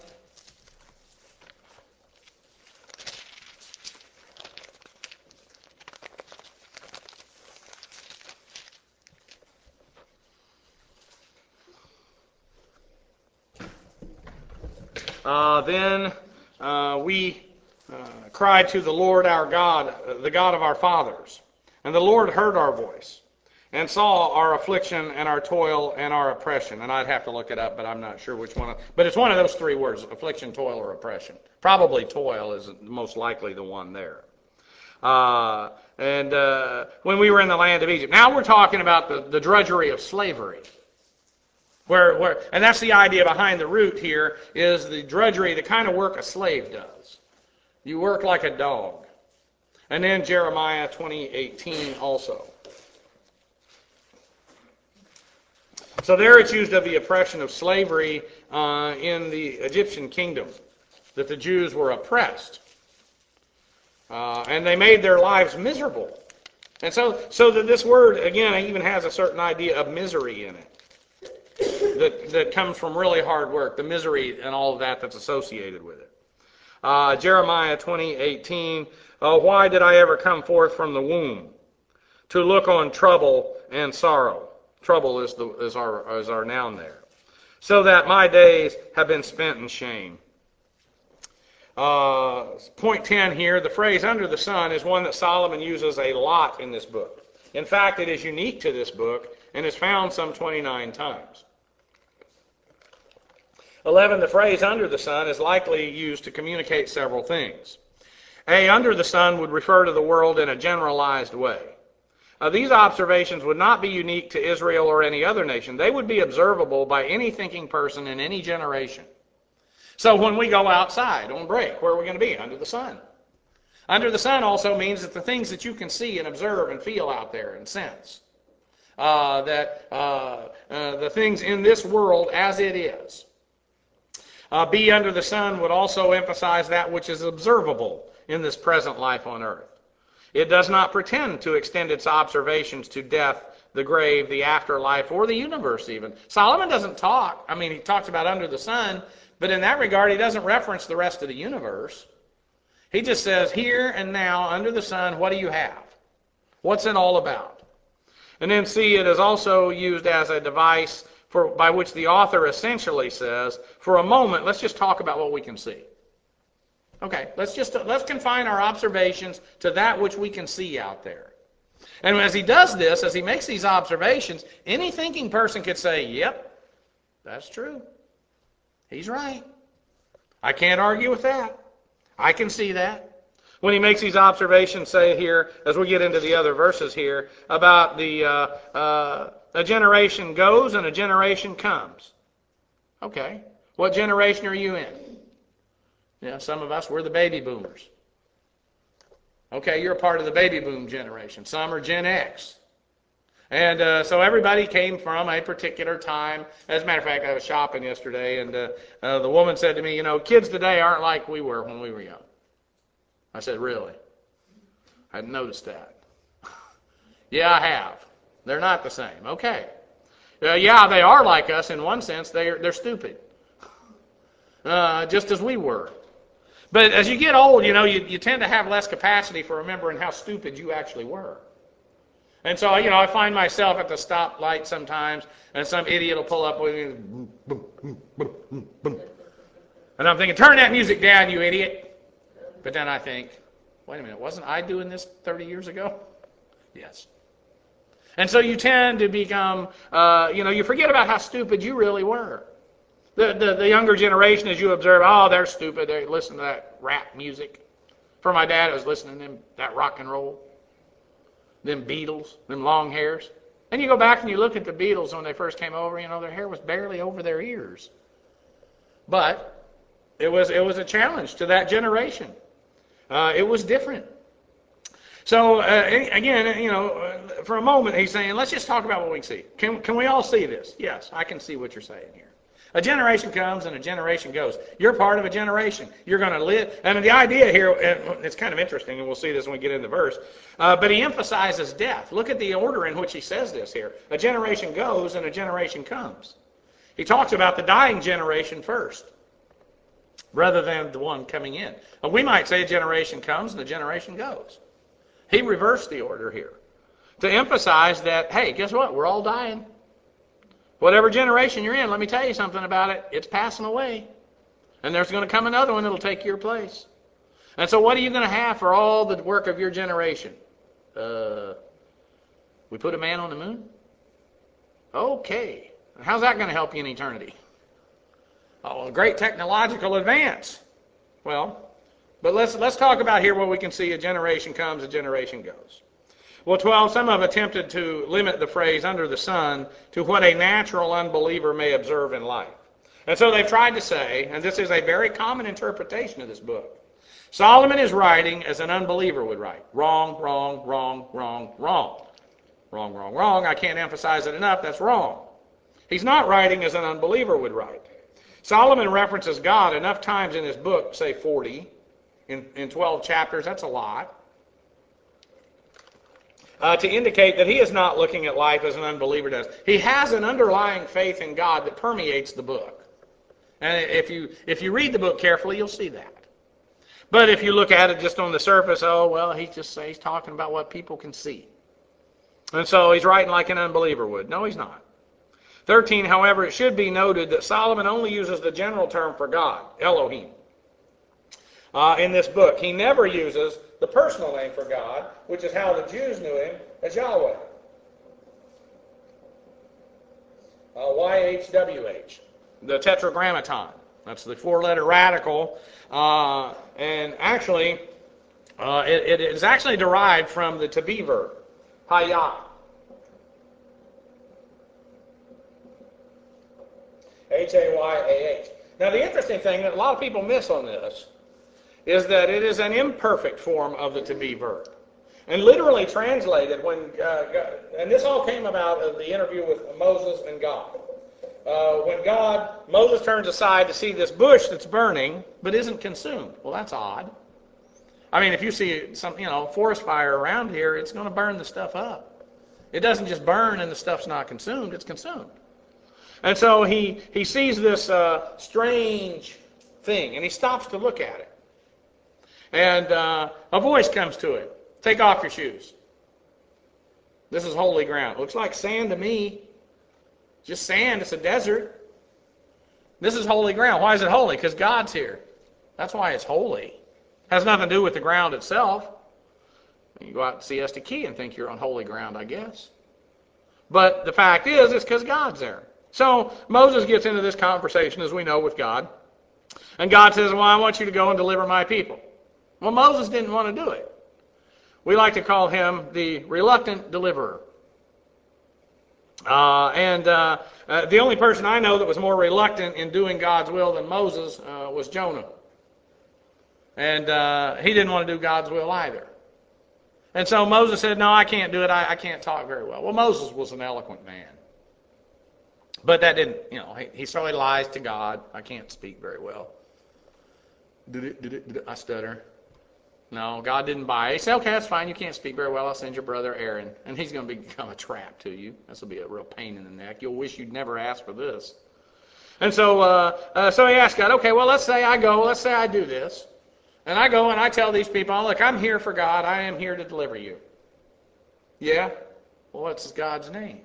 Uh, then uh, we uh, cried to the Lord our God, the God of our fathers. And the Lord heard our voice and saw our affliction and our toil and our oppression. And I'd have to look it up, but I'm not sure which one. But it's one of those three words, affliction, toil, or oppression. Probably toil is most likely the one there. Uh, and uh, when we were in the land of Egypt. Now we're talking about the, the drudgery of slavery. Where, where, and that's the idea behind the root here, is the drudgery, the kind of work a slave does. You work like a dog. And then Jeremiah twenty, eighteen also. So there it's used of the oppression of slavery uh, in the Egyptian kingdom, that the Jews were oppressed. Uh, and they made their lives miserable. And so, so that this word, again, even has a certain idea of misery in it. That, that comes from really hard work, the misery and all of that that's associated with it. Uh, Jeremiah twenty, eighteen, uh, why did I ever come forth from the womb to look on trouble and sorrow? Trouble is, the, is, our, is our noun there. So that my days have been spent in shame. Uh, point ten here, the phrase under the sun is one that Solomon uses a lot in this book. In fact, it is unique to this book and is found some twenty-nine times. eleven, the phrase under the sun is likely used to communicate several things. A, under the sun would refer to the world in a generalized way. Uh, these observations would not be unique to Israel or any other nation. They would be observable by any thinking person in any generation. So when we go outside on break, where are we going to be? Under the sun. Under the sun also means that the things that you can see and observe and feel out there and sense, uh, that uh, uh, the things in this world as it is. Uh, be under the sun would also emphasize that which is observable in this present life on earth. It does not pretend to extend its observations to death, the grave, the afterlife, or the universe even. Solomon doesn't talk, I mean, he talks about under the sun, but in that regard, he doesn't reference the rest of the universe. He just says, here and now, under the sun, what do you have? What's it all about? And then see, it is also used as a device for, by which the author essentially says, for a moment, let's just talk about what we can see. Okay, let's just let's confine our observations to that which we can see out there. And as he does this, as he makes these observations, any thinking person could say, yep, that's true. He's right. I can't argue with that. I can see that. When he makes these observations, say here, as we get into the other verses here, about the uh, uh, a generation goes and a generation comes. Okay, what generation are you in? Yeah, some of us, we're the baby boomers. Okay, you're a part of the baby boom generation. Some are Gen X. And uh, so everybody came from a particular time. As a matter of fact, I was shopping yesterday, and uh, uh, the woman said to me, you know, kids today aren't like we were when we were young. I said, really? I hadn't noticed that. Yeah, I have. They're not the same. Okay. Uh, yeah, they are like us in one sense. They're, they're stupid. Uh, just as we were. But as you get old, you know, you, you tend to have less capacity for remembering how stupid you actually were. And so, you know, I find myself at the stoplight sometimes, and some idiot will pull up with me, and I'm thinking, turn that music down, you idiot. But then I think, wait a minute, wasn't I doing this thirty years ago? Yes. And so you tend to become, uh, you know, you forget about how stupid you really were. The, the, the younger generation, as you observe, oh, they're stupid. They listen to that rap music. For my dad, I was listening to them, that rock and roll. Them Beatles, them long hairs. And you go back and you look at the Beatles when they first came over, you know, their hair was barely over their ears. But it was it was a challenge to that generation. Uh, it was different. So, uh, again, you know, uh, for a moment he's saying, let's just talk about what we can see. Can, can we all see this? Yes, I can see what you're saying here. A generation comes and a generation goes. You're part of a generation. You're going to live. And the idea here, it's kind of interesting, and we'll see this when we get into the verse, uh, but he emphasizes death. Look at the order in which he says this here. A generation goes and a generation comes. He talks about the dying generation first, rather than the one coming in. And we might say a generation comes and a generation goes. He reversed the order here to emphasize that, hey, guess what? We're all dying. Whatever generation you're in, let me tell you something about it. It's passing away. And there's going to come another one that'll take your place. And so what are you going to have for all the work of your generation? Uh, we put a man on the moon? Okay. How's that going to help you in eternity? Oh, a great technological advance. Well, but let's let's talk about here what we can see. A generation comes, a generation goes. Well, twelve, some have attempted to limit the phrase under the sun to what a natural unbeliever may observe in life. And so they've tried to say, and this is a very common interpretation of this book, Solomon is writing as an unbeliever would write. Wrong, wrong, wrong, wrong, wrong. Wrong, wrong, wrong. I can't emphasize it enough. That's wrong. He's not writing as an unbeliever would write. Solomon references God enough times in his book, say forty, in, in twelve chapters. That's a lot. Uh, to indicate that he is not looking at life as an unbeliever does. He has an underlying faith in God that permeates the book. And if you if you read the book carefully, you'll see that. But if you look at it just on the surface, oh, well, he just he's talking about what people can see. And so he's writing like an unbeliever would. No, he's not. thirteen, however, it should be noted that Solomon only uses the general term for God, Elohim, uh, in this book. He never uses the personal name for God, which is how the Jews knew him as Yahweh. Uh, Y H W H, the Tetragrammaton. That's the four-letter radical. Uh, and actually, uh, it, it is actually derived from the to be verb, hayah. H A Y A H. Now, the interesting thing that a lot of people miss on this is that it is an imperfect form of the to be verb. And literally translated, when uh, God, and this all came about of the interview with Moses and God. Uh, when God, Moses turns aside to see this bush that's burning, but isn't consumed. Well, that's odd. I mean, if you see some, you know, forest fire around here, it's going to burn the stuff up. It doesn't just burn and the stuff's not consumed, it's consumed. And so he, he sees this uh, strange thing, and he stops to look at it. And uh, a voice comes to him. Take off your shoes. This is holy ground. Looks like sand to me. Just sand. It's a desert. This is holy ground. Why is it holy? Because God's here. That's why it's holy. It has nothing to do with the ground itself. You go out to Siesta Key and think you're on holy ground, I guess. But the fact is, it's because God's there. So Moses gets into this conversation, as we know, with God. And God says, well, I want you to go and deliver my people. Well, Moses didn't want to do it. We like to call him the reluctant deliverer. Uh, and uh, uh, the only person I know that was more reluctant in doing God's will than Moses uh, was Jonah. And uh, he didn't want to do God's will either. And so Moses said, no, I can't do it. I, I can't talk very well. Well, Moses was an eloquent man. But that didn't, you know, he, he certainly lies to God. I can't speak very well. Did it, did it, did it, I stutter. No, God didn't buy it. He said, okay, that's fine. You can't speak very well. I'll send your brother Aaron. And he's going to become a trap to you. This will be a real pain in the neck. You'll wish you'd never asked for this. And so, uh, uh, so he asked God, okay, well, let's say I go. Let's say I do this. And I go and I tell these people, look, I'm here for God. I am here to deliver you. Yeah? Well, what's God's name?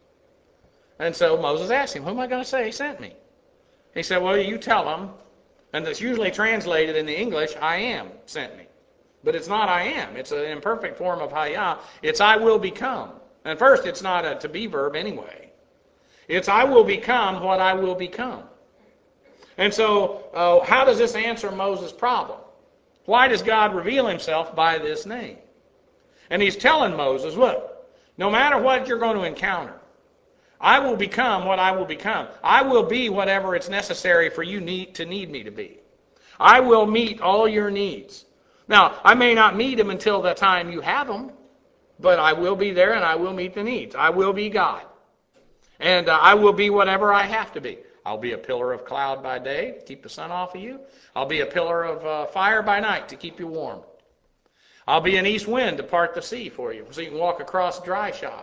And so Moses asked him, who am I going to say he sent me? He said, well, you tell them, and it's usually translated in the English, I am sent me. But it's not I am. It's an imperfect form of Hayah. It's I will become. And first, it's not a to be verb anyway. It's I will become what I will become. And so, uh, how does this answer Moses' problem? Why does God reveal himself by this name? And he's telling Moses, look, no matter what you're going to encounter, I will become what I will become. I will be whatever it's necessary for you need to need me to be. I will meet all your needs. Now, I may not meet them until the time you have them, but I will be there and I will meet the needs. I will be God. And uh, I will be whatever I have to be. I'll be a pillar of cloud by day to keep the sun off of you. I'll be a pillar of uh, fire by night to keep you warm. I'll be an east wind to part the sea for you so you can walk across dry shod.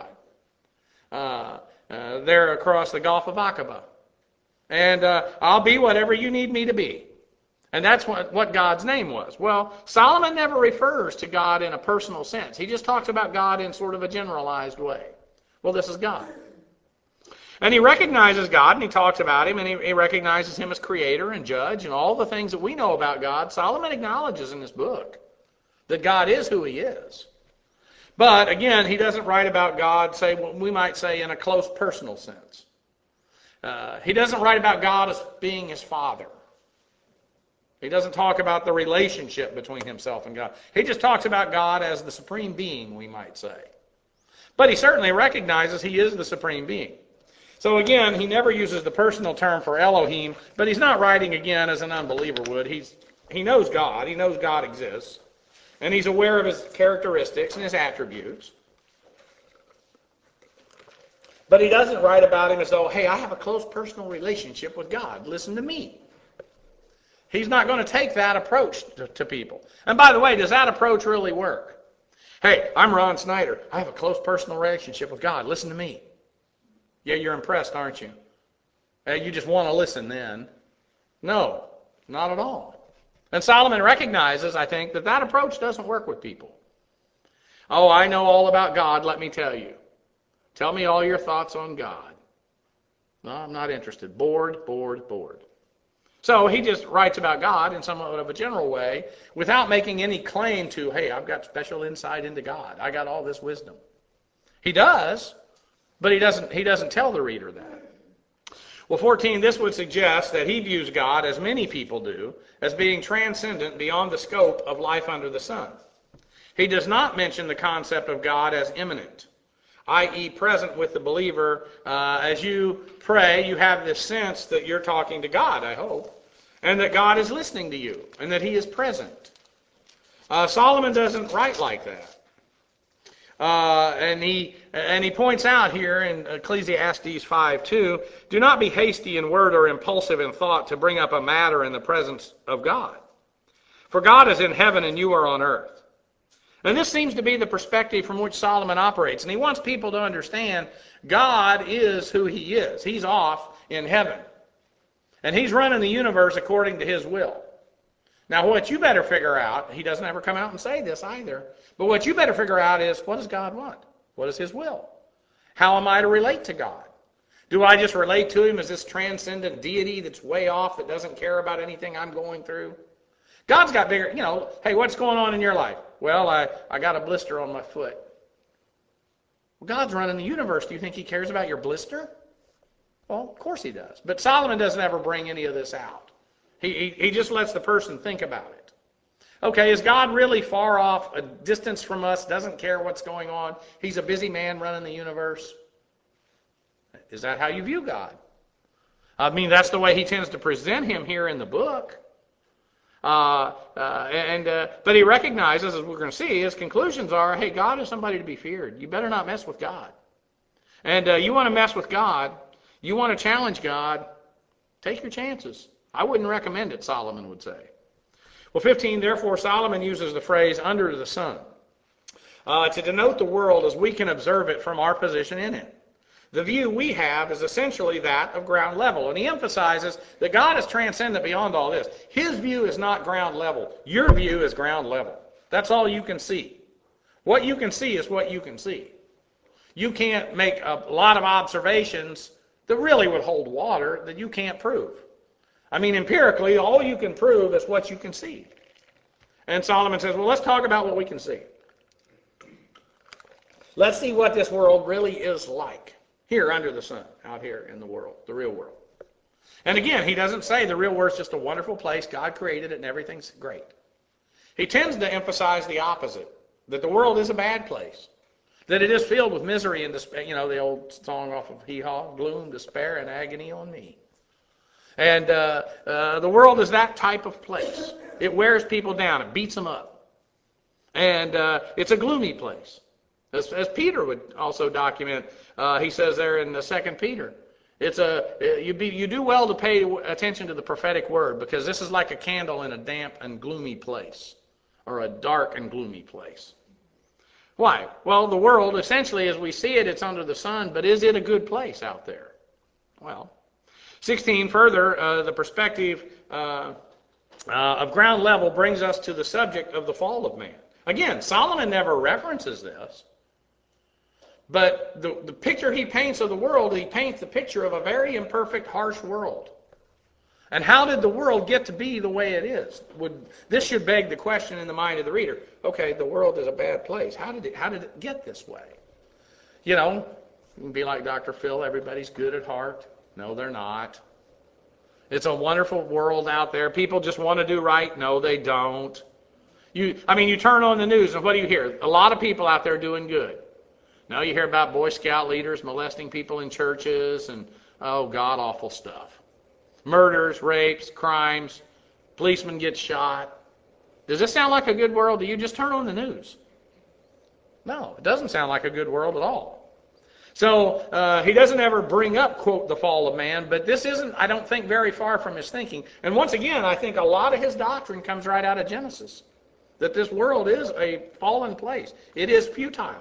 Uh, uh, there across the Gulf of Aqaba. And uh, I'll be whatever you need me to be. And that's what, what God's name was. Well, Solomon never refers to God in a personal sense. He just talks about God in sort of a generalized way. Well, this is God. And he recognizes God, and he talks about him, and he, he recognizes him as creator and judge, and all the things that we know about God, Solomon acknowledges in this book that God is who he is. But, again, he doesn't write about God, say, well, we might say, in a close personal sense. Uh, he doesn't write about God as being his father. He doesn't talk about the relationship between himself and God. He just talks about God as the supreme being, we might say. But he certainly recognizes he is the supreme being. So again, he never uses the personal term for Elohim, but he's not writing again as an unbeliever would. He's, he knows God. He knows God exists. And he's aware of his characteristics and his attributes. But he doesn't write about him as though, hey, I have a close personal relationship with God. Listen to me. He's not going to take that approach to, to people. And by the way, does that approach really work? Hey, I'm Ron Snyder. I have a close personal relationship with God. Listen to me. Yeah, you're impressed, aren't you? Hey, you just want to listen then. No, not at all. And Solomon recognizes, I think, that that approach doesn't work with people. Oh, I know all about God, let me tell you. Tell me all your thoughts on God. No, I'm not interested. Bored, bored, bored. So he just writes about God in somewhat of a general way without making any claim to, hey, I've got special insight into God. I got all this wisdom. He does, but he doesn't, he doesn't tell the reader that. Well, fourteen, this would suggest that he views God, as many people do, as being transcendent beyond the scope of life under the sun. He does not mention the concept of God as immanent, that is present with the believer. Uh, as you pray, you have this sense that you're talking to God, I hope, and that God is listening to you, and that he is present. Uh, Solomon doesn't write like that. Uh, and he and he points out here in Ecclesiastes five two, do not be hasty in word or impulsive in thought to bring up a matter in the presence of God. For God is in heaven and you are on earth. And this seems to be the perspective from which Solomon operates. And he wants people to understand God is who he is. He's off in heaven. And he's running the universe according to his will. Now, what you better figure out, he doesn't ever come out and say this either, but what you better figure out is, what does God want? What is his will? How am I to relate to God? Do I just relate to him as this transcendent deity that's way off, that doesn't care about anything I'm going through? God's got bigger, you know, hey, what's going on in your life? Well, I, I got a blister on my foot. Well, God's running the universe. Do you think he cares about your blister? Well, of course he does. But Solomon doesn't ever bring any of this out. He, he, he just lets the person think about it. Okay, is God really far off, a distance from us, doesn't care what's going on? He's a busy man running the universe. Is that how you view God? I mean, that's the way he tends to present him here in the book. Uh, uh, and uh, but he recognizes, as we're going to see, his conclusions are, hey, God is somebody to be feared. You better not mess with God. And uh, you want to mess with God, you want to challenge God, take your chances. I wouldn't recommend it, Solomon would say. Well, fifteen, therefore Solomon uses the phrase under the sun uh, to denote the world as we can observe it from our position in it. The view we have is essentially that of ground level. And he emphasizes that God is transcendent beyond all this. His view is not ground level. Your view is ground level. That's all you can see. What you can see is what you can see. You can't make a lot of observations that really would hold water that you can't prove. I mean, empirically, all you can prove is what you can see. And Solomon says, well, let's talk about what we can see. Let's see what this world really is like. Here under the sun, out here in the world, the real world. And again, he doesn't say the real world's just a wonderful place, God created it and everything's great. He tends to emphasize the opposite, that the world is a bad place, that it is filled with misery and despair. You know, the old song off of Hee Haw, gloom, despair, and agony on me. And uh, uh, the world is that type of place. It wears people down, it beats them up. And uh, it's a gloomy place. As, as Peter would also document, uh, he says there in the Second Peter, it's a you be you do well to pay attention to the prophetic word, because this is like a candle in a damp and gloomy place, or a dark and gloomy place. Why? Well, the world, essentially, as we see it, it's under the sun, but is it a good place out there? Well, sixteen, further, uh, the perspective uh, uh, of ground level brings us to the subject of the fall of man. Again, Solomon never references this. But the, the picture he paints of the world, he paints the picture of a very imperfect, harsh world. And how did the world get to be the way it is? Would, this should beg the question in the mind of the reader. Okay, the world is a bad place. How did it, how did it get this way? You know, you can be like Doctor Phil, everybody's good at heart. No, they're not. It's a wonderful world out there. People just want to do right. No, they don't. You, I mean, you turn on the news, and what do you hear? A lot of people out there doing good. Now you hear about Boy Scout leaders molesting people in churches and, oh, god-awful stuff. Murders, rapes, crimes, policemen get shot. Does this sound like a good world to you? Just turn on the news. No, it doesn't sound like a good world at all. So uh, he doesn't ever bring up, quote, the fall of man, but this isn't, I don't think, very far from his thinking. And once again, I think a lot of his doctrine comes right out of Genesis, that this world is a fallen place. It is futile.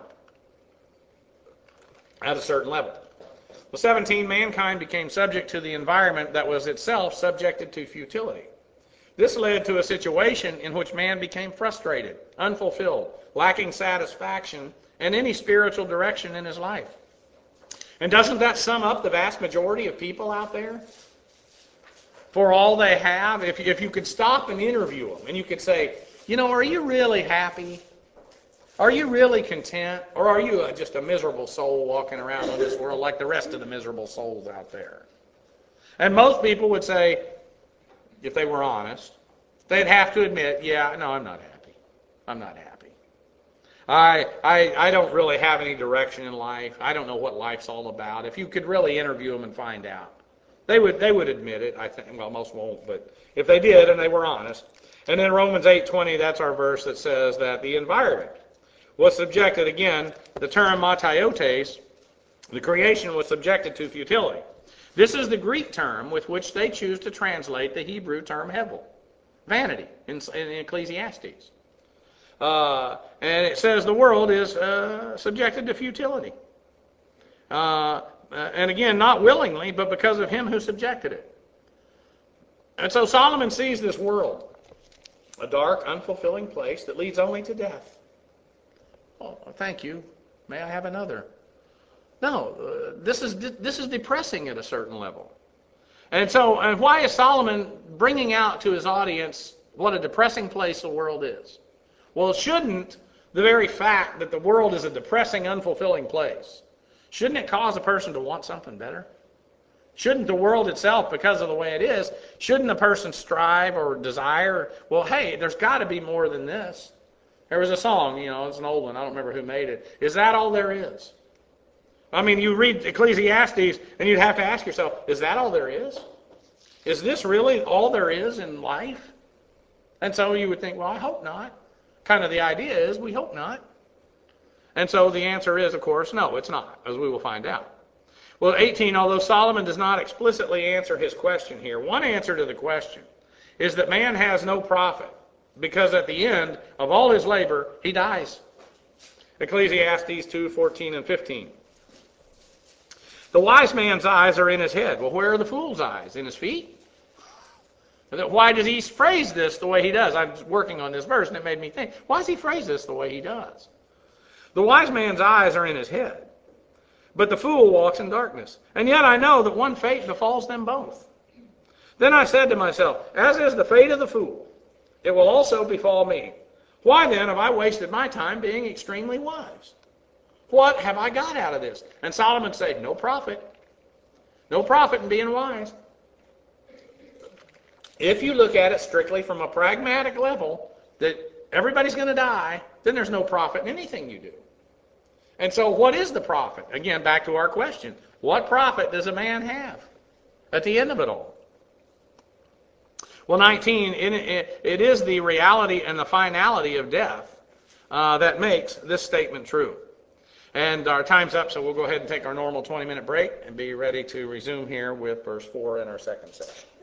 At a certain level. Well, seventeen, mankind became subject to the environment that was itself subjected to futility. This led to a situation in which man became frustrated, unfulfilled, lacking satisfaction, and any spiritual direction in his life. And doesn't that sum up the vast majority of people out there? For all they have, if, if you could stop and interview them, and you could say, you know, are you really happy? Are you really content, or are you a, just a miserable soul walking around in this world like the rest of the miserable souls out there? And most people would say, if they were honest, they'd have to admit, yeah, no, I'm not happy. I'm not happy. I, I, I don't really have any direction in life. I don't know what life's all about. If you could really interview them and find out, they would they would admit it. I think, well, most won't, but if they did and they were honest. And then Romans eight twenty, that's our verse that says that the environment was subjected, again, the term matiotes, the creation was subjected to futility. This is the Greek term with which they choose to translate the Hebrew term hevel, vanity, in, in Ecclesiastes. Uh, and it says the world is uh, subjected to futility. Uh, and again, not willingly, but because of him who subjected it. And so Solomon sees this world, a dark, unfulfilling place that leads only to death. Oh, thank you. May I have another? No, uh, this is this is depressing at a certain level. And so, and why is Solomon bringing out to his audience what a depressing place the world is? Well, shouldn't the very fact that the world is a depressing, unfulfilling place, shouldn't it cause a person to want something better? Shouldn't the world itself, because of the way it is, shouldn't a person strive or desire, well, hey, there's got to be more than this? There was a song, you know, it's an old one, I don't remember who made it. Is that all there is? I mean, you read Ecclesiastes, and you'd have to ask yourself, is that all there is? Is this really all there is in life? And so you would think, well, I hope not. Kind of the idea is we hope not. And so the answer is, of course, no, it's not, as we will find out. Well, eighteen, although Solomon does not explicitly answer his question here, one answer to the question is that man has no profit, because at the end of all his labor, he dies. Ecclesiastes two, fourteen and fifteen. The wise man's eyes are in his head. Well, where are the fool's eyes? In his feet? Why does he phrase this the way he does? I was working on this verse and it made me think, why does he phrase this the way he does? The wise man's eyes are in his head, but the fool walks in darkness. And yet I know that one fate befalls them both. Then I said to myself, as is the fate of the fool, it will also befall me. Why then have I wasted my time being extremely wise? What have I got out of this? And Solomon said, no profit. No profit in being wise. If you look at it strictly from a pragmatic level, that everybody's going to die, then there's no profit in anything you do. And so what is the profit? Again, back to our question. What profit does a man have at the end of it all? Well, nineteen, it, it, it is the reality and the finality of death uh, that makes this statement true. And our time's up, so we'll go ahead and take our normal twenty-minute break and be ready to resume here with verse four in our second session.